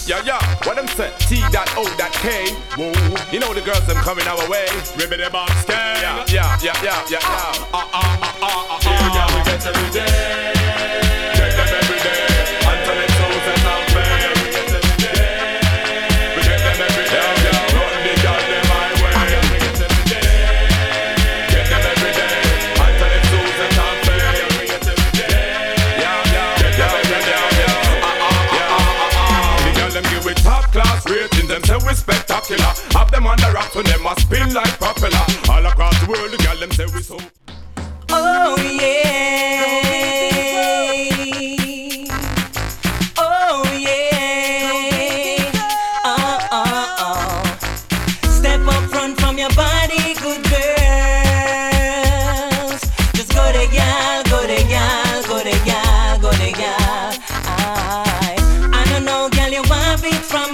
What them say? T.O.K. Whoa. You know the girls them coming our way. Ribbity bomb scale. Yeah. Here, girl, we get every day. Check them every day. Until it's souls and not fair. We get every day. We get them every day. Run the girl them my way. We get every day. Get them every day. Until it's souls and not fair. We get every day. Get them every day. The girl them give it top class rating. Them say we spectacular. Have them on the rock so them must spin like propeller. All across the world the girl them say we so. Oh yeah. Oh yeah. Oh. Step up front from your body, good girls. Just go to gal, go to gal, go to gal, go to gal. I don't know, gal, you want it from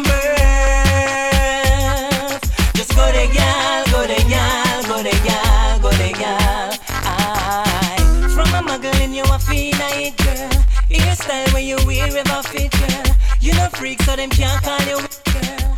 birth. Just go to gal, go to gal, go to gal, go to gal. From a muggle in you a feel like girl. Hairstyle when you wear ever fit girl. You no freak so them can't call you girl.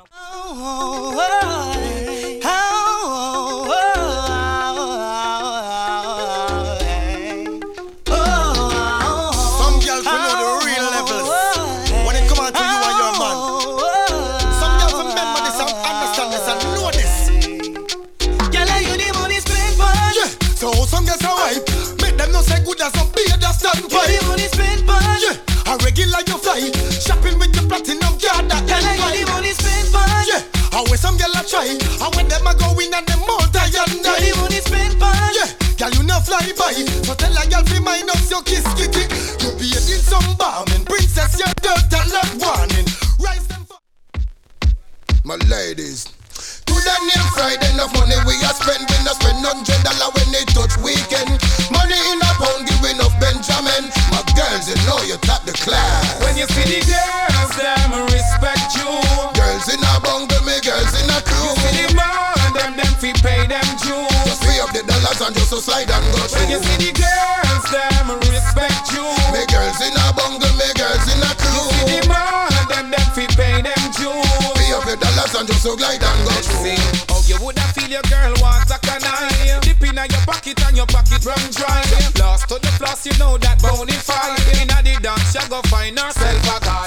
Some girls who know the real levels when it come out to you and your man. Some girls remember this and understand this and know this. Girl, you the money spent for. Yeah, so some girls are hype. Make them know say good as some beer that stand by. You the money spent for. Yeah, a regular you fly. Shopping with your platinum card that Girl, you the money spent for. yeah, and when some girl a try, and when them a go in and them multi and You die. the money spent for. Yeah, girl you not fly by. So tell a girl fi mind up your kiss kitty. You be in some bombing, princess your dirt and love warning. Rise them for my ladies. To the name Friday, enough money we a spend. We no spend $100 when it touch weekend. Money in a pound, give enough Benjamin. My girls, you know you top the class. When you see the girls, them respect you. Girls in a bungle, me girls in a crew. See the man, them fi pay them due. Just pay up the dollars and just so slide and go When you through. see the girls, them respect you. Me girls in a bungle, me girls in a crew. See the man, them fi pay them due. Pay up the dollars and just so glide and go through. See how you woulda feel your girl want a canine. Dip inna your pocket and your pocket run dry. Lost to the floss, you know that bonafide. Inna the dance, you go find herself a guy.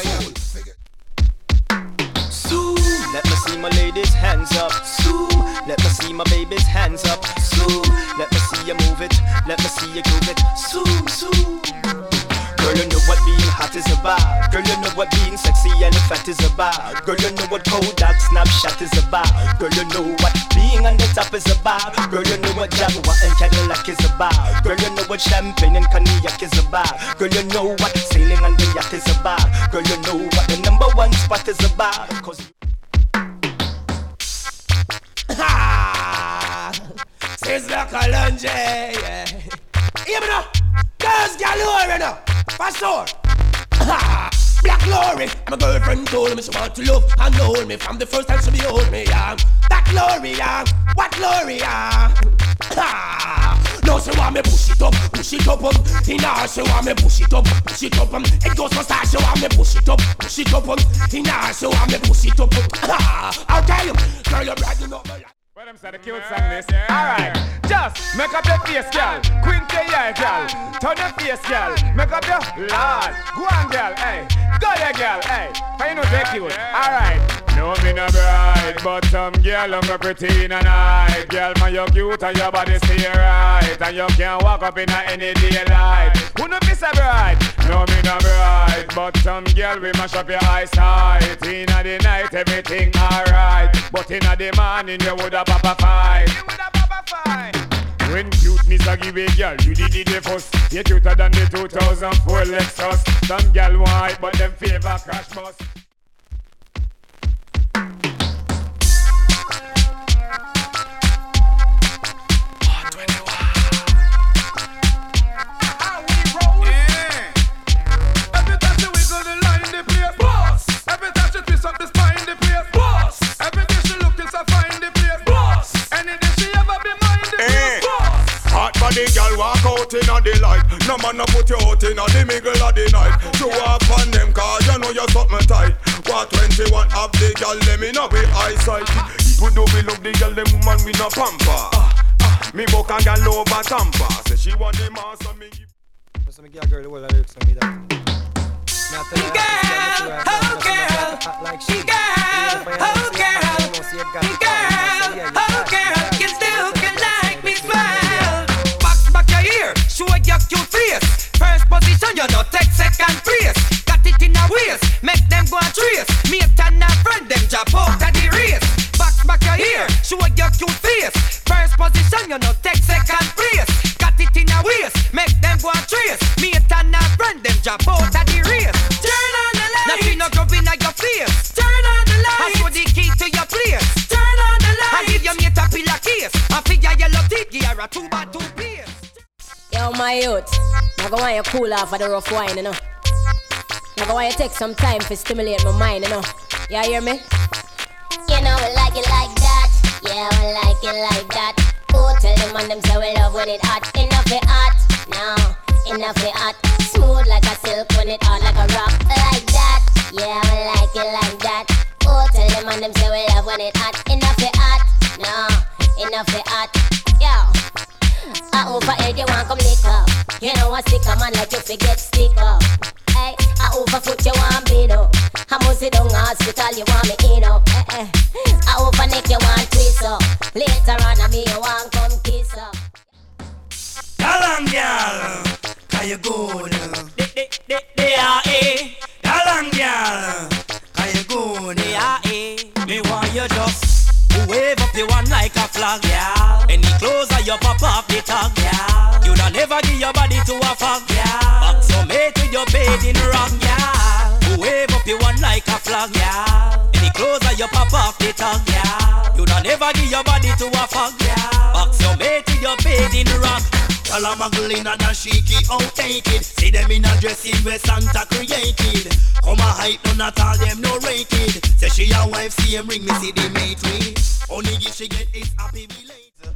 Sue, let me see my ladies' hands up. Sue, let me see my baby's hands up. Sue, let me see you move it. Let me see you groove it. Sue. Girl, you know what being hot is about. Girl, you know what being sexy and fat is about. Girl, you know what Kodak Snapchat is about. Girl, you know what being on the top is about. Girl, you know what Jaguar and Cadillac is about. Girl, you know what champagne and cognac is about. Girl, you know what sailing on the yacht is about. Girl, you know what the number one spot is about. Cause Sizzla Kalonji, yeah. Hear me now, girls galore now, for sure. Black Glory, my girlfriend told me she want to love and hold me from the first time she behold me, yeah. That glory, yeah, what glory, yeah. No, she want me push it up, in her she want me push it up, it goes so fast, she want me push it up, in her she want me push it up. I'll tell you, girl, you're bragging up my life. Well, them say the cute song this. Alright, just make up your face, girl. Quinte your girl. Turn your face, girl. Make up your lord. Go on, girl. Hey, go there, girl. Hey, how you know they cute? Alright. No, me no bride, but some girl I'm pretty in a night. Girl, man, you cute and your body stay right, and you can walk up in any daylight. Who no miss a bride? No, me no bride, but some girl we mash up your eyesight. Inna the night everything alright, but inna the morning you woulda pop a fight. When cuteness a give a girl, you did it the first. You cuter than the 2004 Lexus. Some girl white, but them favor crash bus. The girl walk out inna the light. No man no put you out inna the middle of the night. You walk on them cause you know you're something tight. at 21 of the girl, them in a way eyesight. People do we love the girl, them woman we no pamper. Me book a girl over tamper. Say she want the mass and me give. So me give a girl the whole of lyrics and me that. Girl, oh girl, you still can like me smile. Back your ear, show your cute face. First position, you don't take second place. Got it in a waist, make them go and trace. Me and a friend, them jump out of the race. Back your ear, show your cute face. First position, you don't take second place. Got it in a waist, make them go and trace. Me and a friend, them jump out of the race. Turn on the light. Nothing no grubbing at your face. Turn on the light. I show the key to your place. Turn on the light. I give your mate a pillar case. I figure yellow teeth, give her a 2x2 piece. Yo, my youth, I go want you cool off of the rough wine, you know. I go want you take some time to stimulate my mind, you know. You hear me? You know we like it like that. Yeah, we like it like that. Oh, tell them and them say we love when it hot. Enough it hot, now enough it hot. Smooth like a silk when it hot like a rock. Like that, yeah, we like it like that. Oh, tell them and them say we love when it hot. Enough it hot, now enough it hot. Yo, I overhead you want come lick up. You know I stick a man like you forget stick up. Hey, I overfoot you want beat up. I must sit down hospital you want me in up. I overneck you want twist up. Later on I me you want come kiss up. Galang girl, can you go now? D-A-E. Galang girl, can you go now? D-A-E. Me want you just wave up your one like a flag, yeah. Any closer you pop up the tag, yeah. You don't never give your body to a fag, yeah. Back so mate with your bed in wrong, yeah. Wave up your one like a flag, yeah. Any closer you pop off the tag, yeah. You don't never give your body to a fag, yeah. Back so mate with your bed in wrong. Y'all a muggle in a dashiki outdated. See them in a dressing where Santa created. Come a hype, none at all them no rated. Say she a wife, see him ring me, see the mate with. Only if she get is happy be late.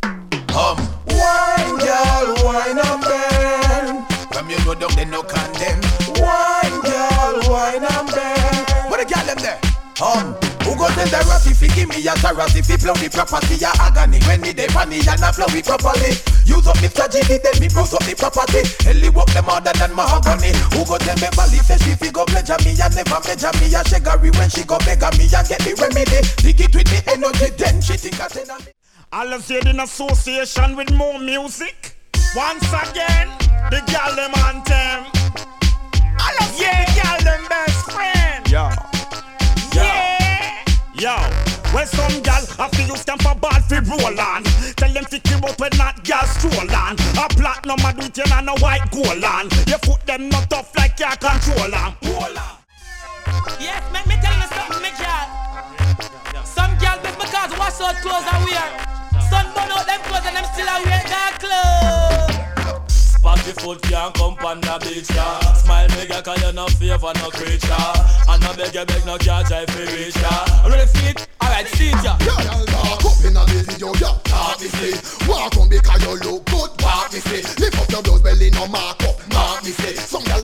Wine girl, wine and bend. From you go down, they no condemn. Wine girl, wine and bend. What the girl them there? Who goes in the rap if he give me a taras? If he blow the property, a agony. When me dey funny and I flow it properly. Use up Mr. Gini, then me bruise up the property. Ellie walk them harder than mahogany. Who go tell me Bali say she fi go pleasure me and never measure me a shaggery when she go beg me and get the remedy. Dig it with the energy, then she think I said me. All of you in association with more music. Once again, the girl them anthem. Yeah, girl them best friend. Yo, when some gal have to use them for ball fi roll on. Tell them to keep out when not gal stroll on. A platinum a do it and a white gold on. You foot them not tough like you control on. Yes, make me tell you something, me gal. Some gal because wash out clothes and wear. Sun burn out them clothes and them still a wear that clothes. Party foot can't come on the beach, yeah. Smile nigga cause you no favor no creature. And no beg no can't try for reach, yeah. Ready feet? Alright, see ya. Yo, walk up in a video, yo, talk me say. Walk on because you look good, walk me say. Lift up your blouse belly, no mark up, mark me say. Some